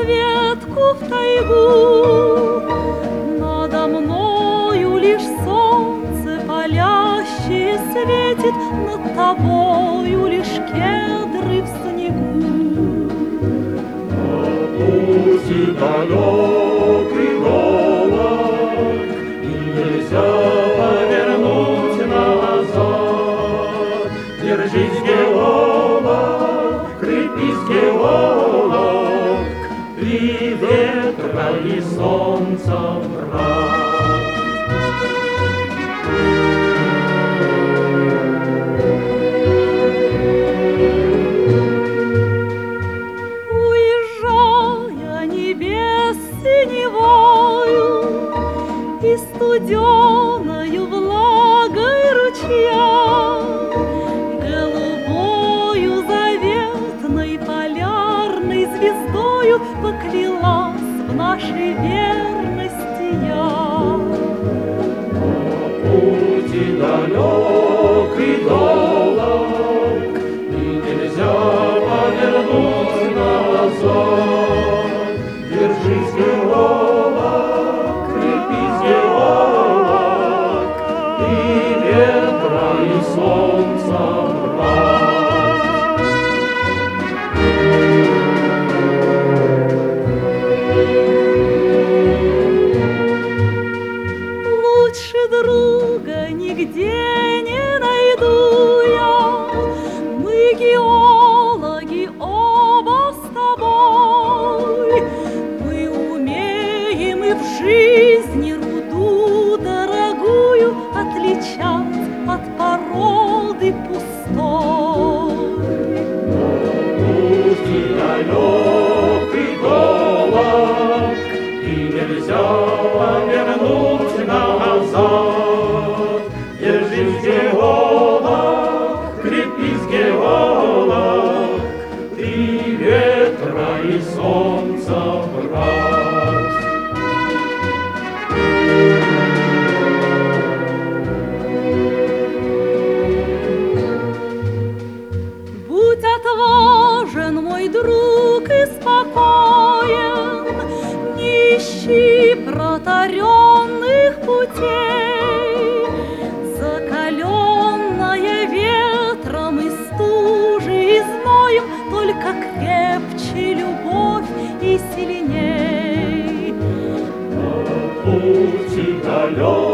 ветку в тайгу. Надо мною лишь солнце палящее светит, над тобою лишь кедры в снегу. На пути далекий долг, и нельзя повернуть назад. Держись, геолог, крепись, геолог, ты ветра и солнца брат. Уезжая небес синевою и студеною влагой ручья, голубою заветной полярной звездою поклялась в нашей верности я. На пути далекий долг, и нельзя повернуть назад. Держись, геолог, крепись, геолог, ты ветра и солнца брат. Лучше друга нигде не найду я. Мы геологи оба с тобой. Мы умеем и в жизни руду дорогую отличать от породы пустой. Пути далекий долг, и нельзя повернуть назад. Держись, геолог, крепись, геолог, ты ветра и солнца брат. Будь отважен, мой друг, и спокоен, не ищи протаренных путей. Закаленная ветром и стужей, и зноем, только крепче любовь и сильней. На пути далекий